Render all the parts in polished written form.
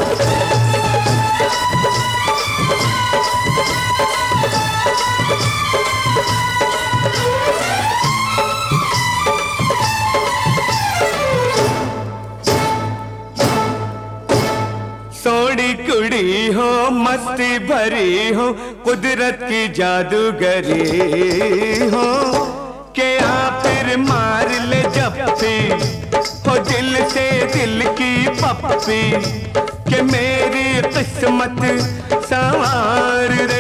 सोड़ी कुड़ी हो मस्ती भरी हो कुदरत की जादूगरी हो के आ फिर मार ले जप्पी हो दिल से दिल की पप्पी के मेरी किस्मत संवार रे।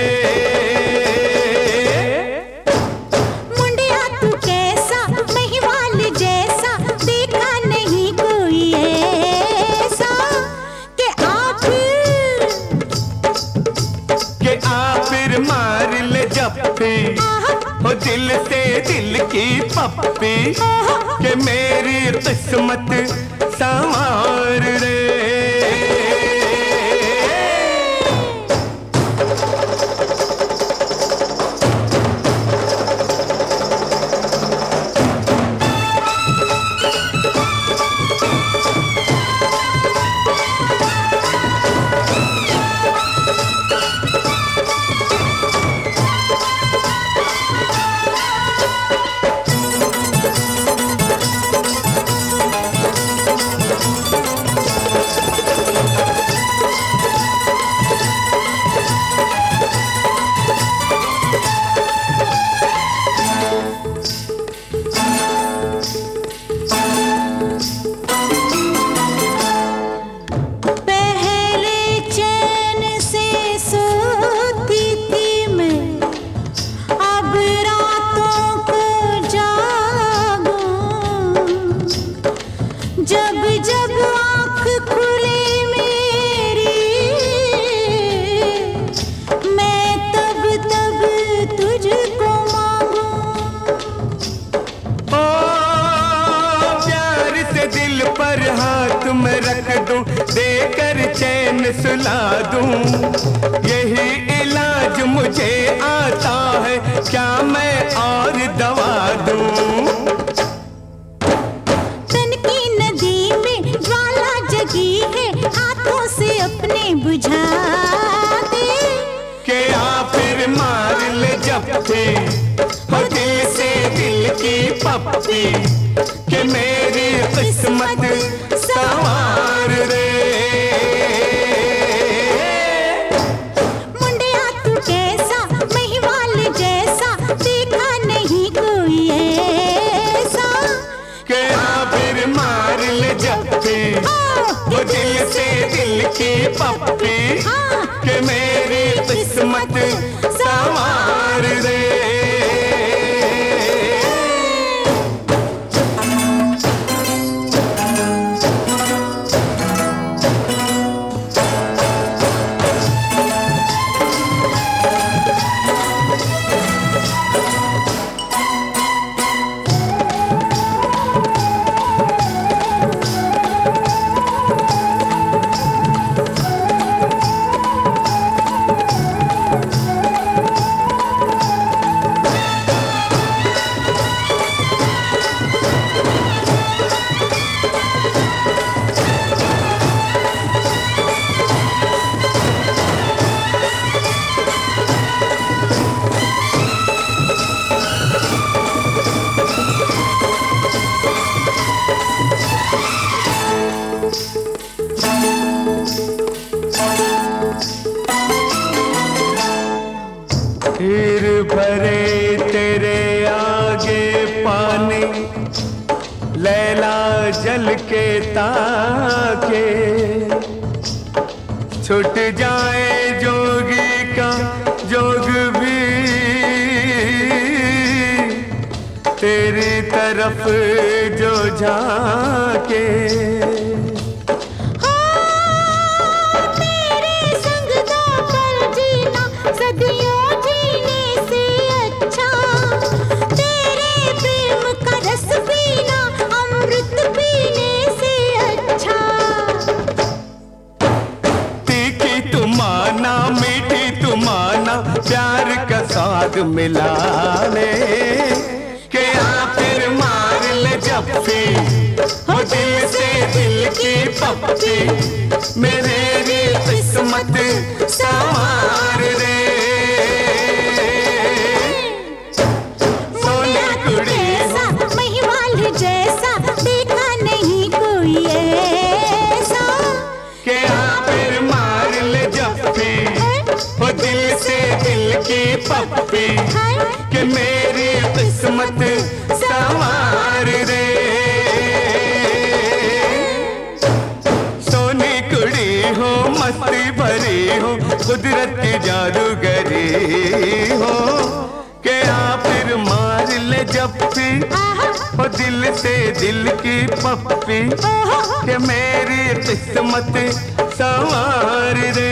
मुंडिया तू कैसा महिवाल जैसा देखा नहीं कोई ऐसा के आ फिर मार ले जप्पी हो दिल से दिल की पप्पी के मेरी किस्मत संवार रे। जब जब आँख खुले मेरी मैं तब तब तुझको मांगूं। ओ प्यार से दिल पर हाथ में रख दूं देकर चैन सुला दूं यही इलाज मुझे आता है क्या मैं और दवा दूं। हाथों से अपने बुझा दे के आ फिर मार ले जप्पी हो दिल से दिल की पप्पी के मेरी किस्मत संवार रे। मुंडिया तू कैसा महिवाल जैसा देखा नहीं कोई ऐसा के आ फिर मार ले जप्पी वो दिल से दिल की पप्पी के मेरी किस्मत संवार रे। हीर भरे तेरे आगे पानी लैला जल के ताके छूट जाए जोगी का जोग भी तेरी तरफ जो झाके। प्यार का स्वाद मिला ले के आ फिर मार ले जप्पी हो दिल से दिल की पप्पी मेरे रे किस्मत संवार रे। सोने कुड़ी हो महिवाल जैसा देखा नहीं कोई ऐसा। के फिर मार ले जफ्फी हो दिल से दिल की पप्पी के मेरी किस्मत संवार रे। सोनी कुड़ी हो मस्ती भरी हो कुदरत की जादूगरी हो के फिर मार ले जफ्फी हो दिल से दिल की पप्पी के मेरी किस्मत संवार रे।